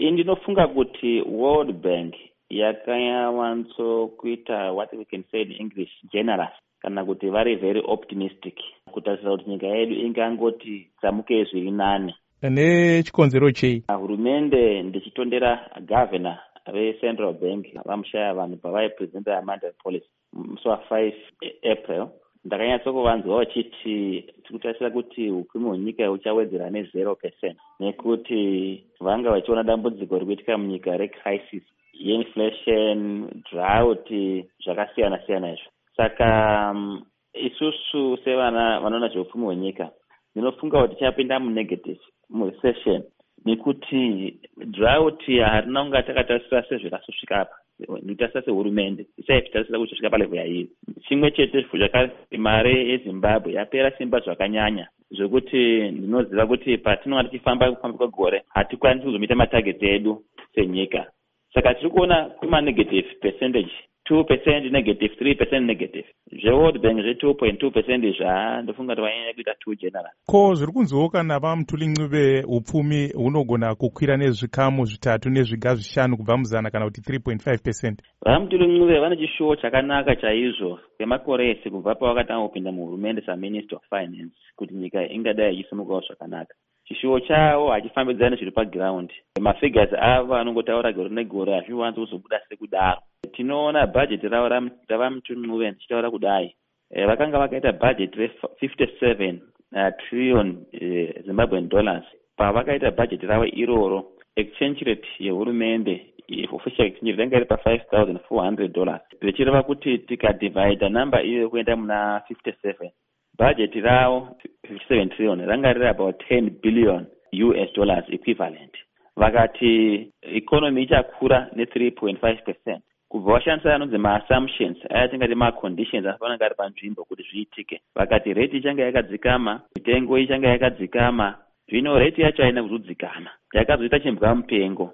Ndinofunga kuti World Bank yakanyawantsokuita what we can say in English generous, kana kuti vari very optimistic kutarisira kuti nyika yedu ingangoti dzamukei zviri nane. Nechikonzero chei? Hurumende ndichitondera governor veCentral Bank vamushaya vanhu pavaipresenta mandate policy musi wa5 April, ndakanyatsokuvanzwa vachiti tikutarisira kuti upfumi hwenyika huchawedzera ne0% nekuti vanga vachiona dambudziko rikuitika munyika recrisis yeinflation, drought, zvakasiyana siyana izvo. Saka isusu sevana vanoona zveupfumi hwenyika ndinofunga kuti tichapinda munegative murecession nekuti drought harina kunga takatarisira sezvakasosvika apa. Nditarisira sehurumende isaiti tarisira kuti kusvika palevel yairi. Chimwe chete mare yeZimbabwe yapera simba zvakanyanya zvekuti ndinoziva kuti patinonga tichifamba kwegore hatikwanisi kuzomeeta matarget edu senyika. Saka tiri kuona kuma-negative percentage 2% negative, 3% negative. Zveworld Bank 2.2% izva ndofunga kuti vanyanya kuita 2 general. Ko zviri kunziwo kana vaMutuli-Ncube upfumi hunogona kukwira nezvikamu 3 nezviga 5 kubva muzana kana kuti 3.5%? VaMutuli-Ncube vane chishuwo chakanaka chaizvo kwemakore ese kubva pavakatanga kupinda muhurumende saMinister of Finance kuti nyika ingadai ichisimukawo zvakanaka. Chishuwo chavo hachifambidzani zviri paground. Mafigures avo anongotaura gore negore hazviwanzi kuzobuda sekudaro. Tinoona budget ravo ravaMutuli-Ncube tichitaura kudai. Vakanga vakaita budget re57 trillion Zimbabwean dollars. Pavakaita budget ravo iroro, exchange rate yehurumende official exchange rate yanga iri pa$5,400. Zvichireva kuti tikadivhaidha namba iyo kuenda muna 57, budget ravo 57 trillion ranga riri about 10 billion US dollars equivalent. Vakati economy ichakura ne3.5%. Kubva vashandisa anonzi ma-assumptions ayatingati ma-conditions afananga ari panzvimbo kuti zviitike. Vakati rate ichanga yakadzikama, mitengo ichanga yakadzikama, zvino rate yacho haina kuzodzikama, yakazoita chimbwa mupengo.